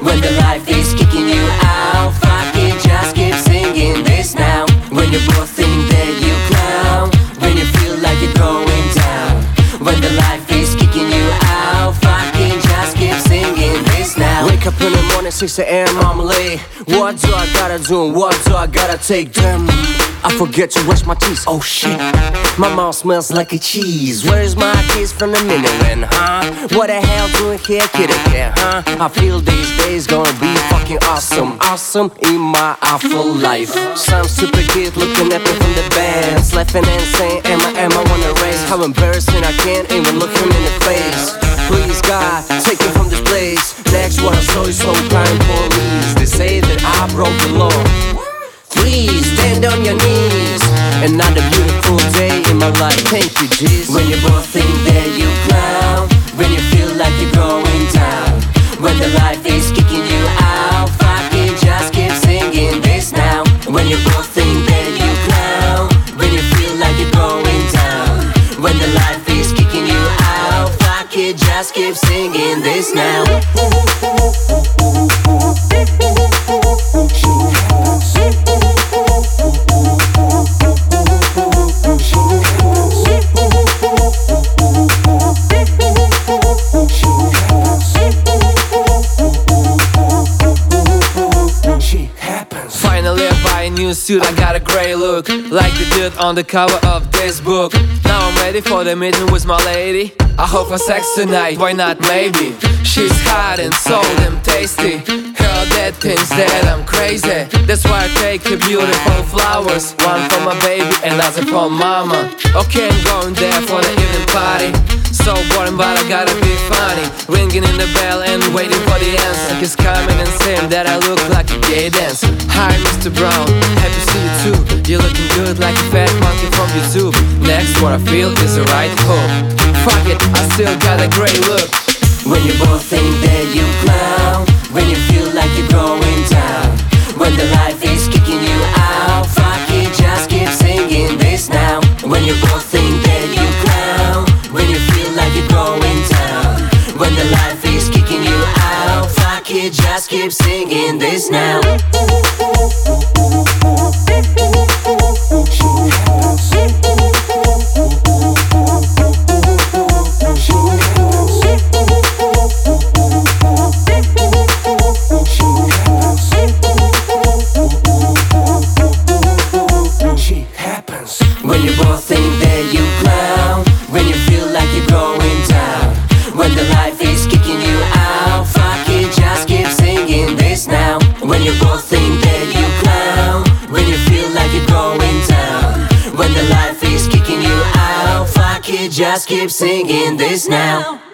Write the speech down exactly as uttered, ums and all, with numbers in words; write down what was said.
When the life is kicking you out, fuck it, just keep singing this now. When you both think that you clown, when you feel like you're going down. When the life is kicking you out, fuck it, just keep singing this now. Wake up in the morning, six a m, I'm late. What do I gotta do? What do I gotta take? Damn, I forget to brush my teeth. Oh shit, my mouth smells like a cheese. Where's my kiss from the minute, huh? What the hell doing here, kid again, huh? I feel these days gonna be fucking awesome. Awesome in my afterlife. Some stupid kid looking at me from the bands, laughing and saying, am I, am I wanna race? How embarrassing, I can't even look him in the face. Please God, take me from this place. Next what I saw is some kind police. They say that I broke the law. Please stand on your knees. Another beautiful day in my life. Thank you, Jesus. When you both think that you clown, when you feel like you're going down. When the life is kicking you out, fuck it, just keep singing this now. When you both think that you clown, when you feel like you're going down. When the life is kicking you out, fuck it, just keep singing this now. Finally I buy a new suit, I got a grey look, like the dude on the cover of this book. Now I'm ready for the meeting with my lady. I hope for sex tonight, why not maybe? She's hot and so damn tasty. Her dad thinks that I'm crazy. That's why I take the beautiful flowers. One for my baby, another for mama. Okay, I'm going there for the evening party. So boring but I gotta be funny. Ringing in the bell and waiting for the answer. He's coming and saying that I look like a gay dancer. Hi Mister Brown, happy to see you too. You're looking good like a fat monkey from YouTube. Next what I feel is the right hook. Fuck it, I still got a great look. When you both think that you clown, when you feel like you're going down. When the life is kicking you out, fuck it, just keep singing this now. When you both think that you clown, when you feel like you're going down. When the life is kicking you out, fuck it, just keep singing this now. When you both think that you clown, when you feel like you're going down. When the life is kicking you out, fuck it, just keep singing this now. When you both think that you clown, when you feel like you're going down. When the life is kicking you out, fuck it, just keep singing this now.